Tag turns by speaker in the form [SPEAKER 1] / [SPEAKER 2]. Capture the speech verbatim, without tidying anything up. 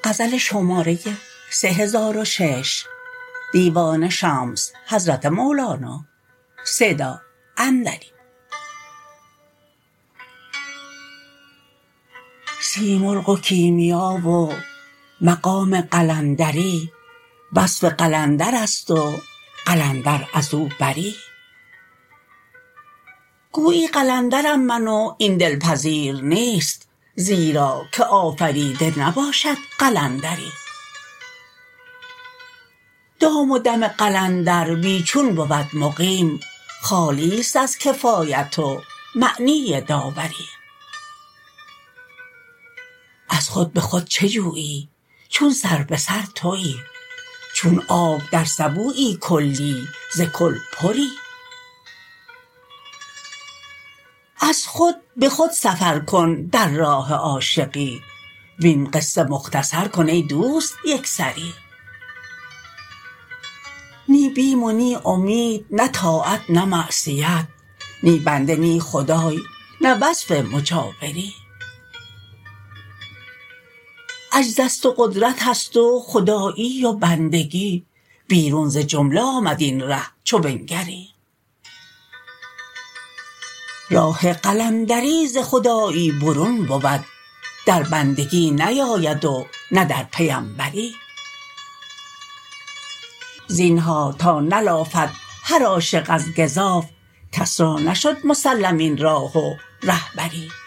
[SPEAKER 1] غزل شماره سه هزار و شش دیوان شمس حضرت مولانا صدا اندری. سیمرغ و کیمیا و مقام قلندری، وصف قلندر است و قلندر از او بری. گویی قلندرم من و این دلپذیر نیست، زیرا که آفریده نباشد قلندری. دام و دم قلندر بی چون بود مقیم، خالی است از کفایت و معنی داوری. از خود به خود چه جویی چون سر به سر تویی، چون آب در سبویی کلی ز کل پری. از خود به خود سفر کن در راه عاشقی، وین قصه مختصر کن ای دوست یک سری. نی بیم و نی امید، نه طاعت نه معصیت، نی بنده نی خدای، نه وصف مجاوری. عجز است و قدرت است و خدایی و بندگی، بیرون ز جمله آمد این ره چو بنگری. راه قلندری ز خدایی برون بود، در بندگی نیاید و نه در پیمبری. زینهار تا نلافد هر عاشق از گزاف، کس را نشد مسلم این راه و رهبری.